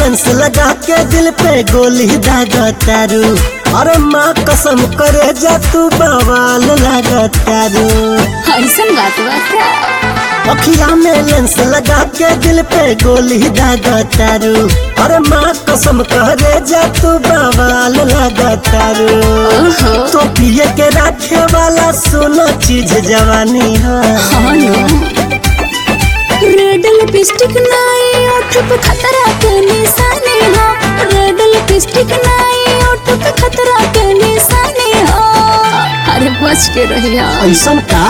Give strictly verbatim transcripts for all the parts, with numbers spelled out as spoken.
Lens लगा के दिल पे गोली दागा तारू। अरे माँ कसम करे जा तू बवाल लगा तारू। ऐसन बात बा अखिया में लेंस लगा के दिल पे गोली दागा तारू। अरे माँ कसम करे जा तू बवाल लगा तारू। तो पिए के रखे वाला सोना चीज जवानी है। रेड लिपस्टिक नाई ओठ पे खतरा के निशानी हो। रेड लिपस्टिक नाई ओठ पे खतरा के निशानी हो। अरे बच के रहिया ऐसन का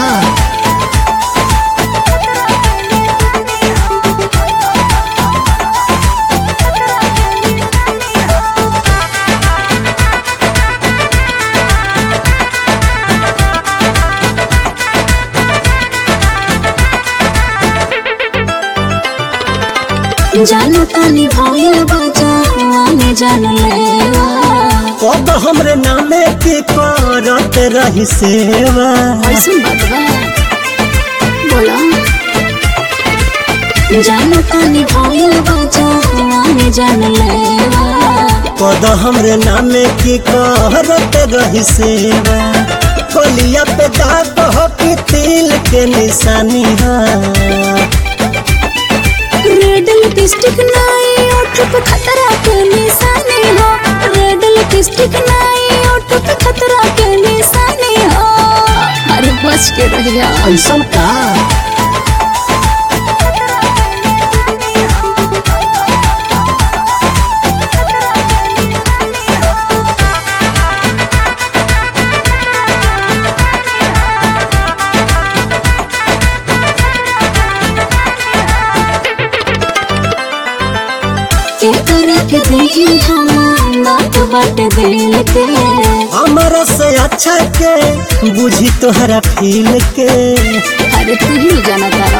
जानो तानी भइल बाजा आने जान लेवा। कब हमरे नामे के करत रही सेवा। ऐसन बात बा बोला जानो तानी भइल बाजा आने जान लेवा। कब हमरे नामे के करत रही सेवा। कोलिया पे दाग हो कि तिल के निशानी है। रेड लिपस्टिक नाई ओठ पे खतरा के निशानी हो। रेड लिपस्टिक नाई ओठ पे खतरा के निशानी हो। अरे बच के रहिया ऐसन का के देखी हम बात बाट दिल के। हमारा से अच्छा के बुझी तोहरा फील के। अरे तू ही जाना तारा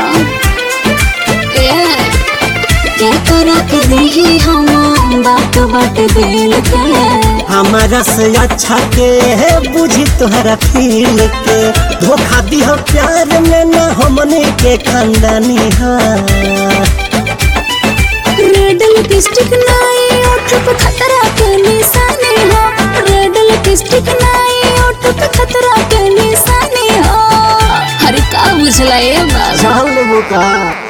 ए के तोरा के देखी हम बात बाट दिल के। हमारा से अच्छा के बुझी तोहरा फील के। धोखा दी हो प्यार में न हमने के खानदानी है। रेड लिपस्टिक नाई ओठ पे खतरा के निशानी हो। रेड लिपस्टिक नाई ओठ पे खतरा के निशानी हो। अरे का बुझला ए बाबा जान लेबो का।